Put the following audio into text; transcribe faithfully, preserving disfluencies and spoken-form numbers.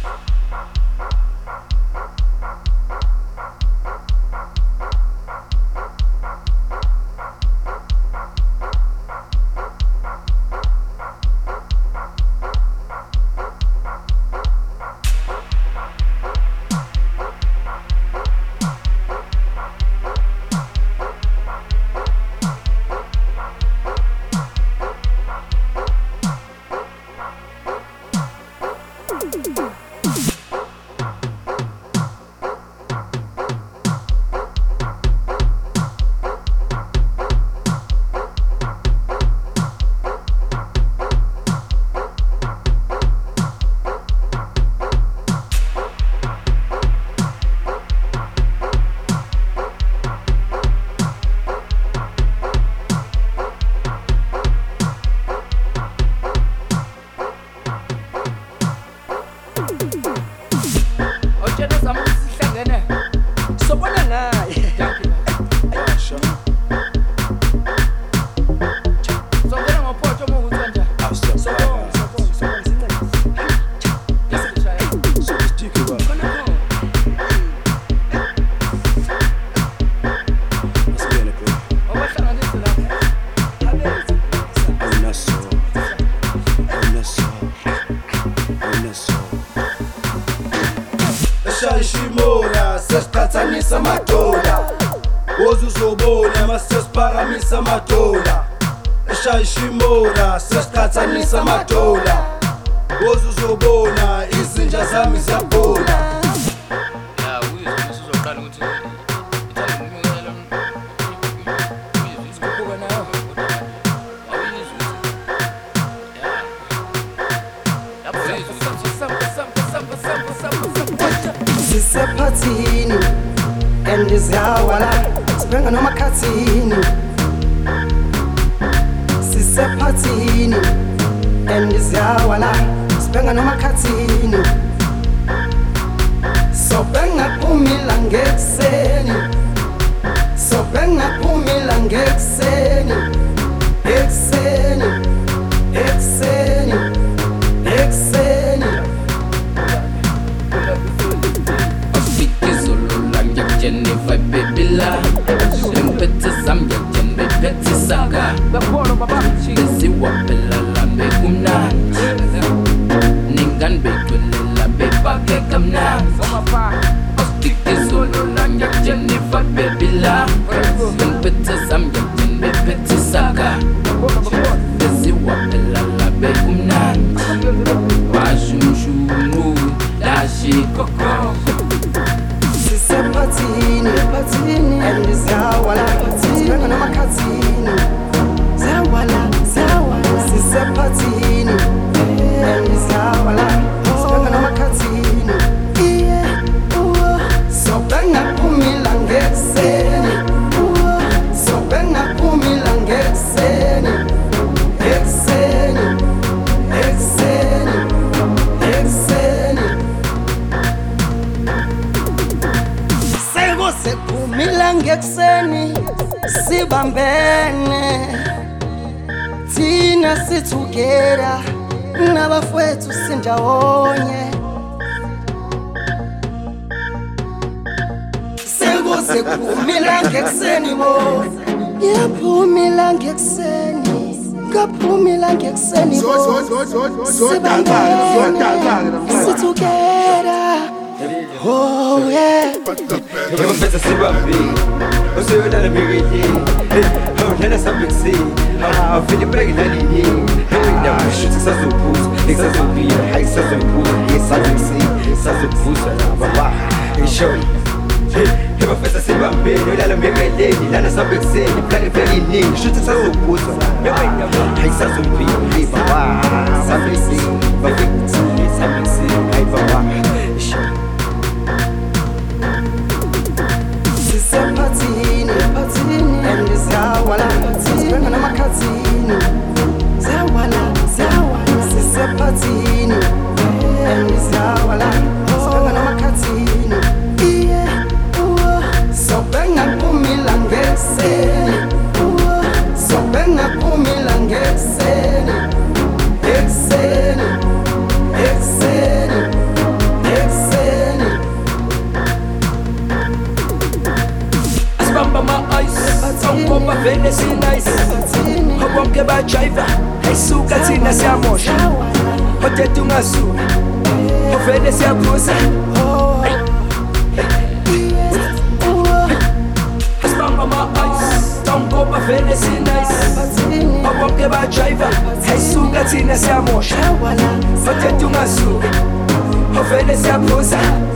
Shayishimona sesiqhathanisa amadola wozuzobona masesiphakamisa amadola Shayishimona sesiqhathanisa amadola wozuzobona izinja zami ziyabona ya uyizwe uzoqala ukuthi Sisephathini and iziyawala sibenga noma khathini Sisephathini and iziyawala sibenga noma khathini Sobenga phumila ngekuseni Sobenga phumila ngekuseni Ekuseni Ekuseni Ekuseni Jennifer Bibila Simpete Zambia Jenbe Peti Saga Desi Wapela Lambe Kumna Ningan Betulela Beba Kekamna Ostike Zulu Langa Jennifer Bibila Simpete Zambia Jenbe Peti Saga Desi Wapela Lambe Kumna Washumshumu Dashi Koko Sisephathini, phathini, and iziyawala sibenga noma khathini Zawala, zawala Sisephathini, and iziyawala sibenga noma khathini Sobenga phumila ngekuseni Sobenga phumila ngekuseni Ekuseni, ekuseni, ekuseni Sephumila ngekuseni sibambene Thina sithukera nabafowethu sindawonye Sekusephumila ngekuseni bo Yaphumila ngekuseni Kaphumila ngekuseni bo Sibambene sithukera Oh yeah. Eu penso assim babi, eu sou eu da bigidi. Eu não sabe se, ah, filho pega ali. Eu ainda puxo essa zupusa, essa zupia, essa zupusa, essa zupusa, essa zupusa, babá, e show. Eu penso assim babi, eu da bigidi, lá não sabe se, pega feminino, chuta essa zupusa. Eu ainda puxo essa zupia, babá, sabe se, babi, sabe se, ai babá, e show. Sisephathini, phathini, and iziyawala sibenga noma khathini Zawala, zawala Sisephathini, and iziyawala sibenga noma khathini Sobenga phumila ngekuseni Sobenga phumila ngekuseni Ekuseni, ekuseni driver ayisuka thina siyamosha Othethe ungasuki Ovele siyaphuza Asibamba ama-ice Tongoba vele si-nice Abonke ba-driver ayisuka thina siyamosha Othethe ungasuki Ovele siyaphuza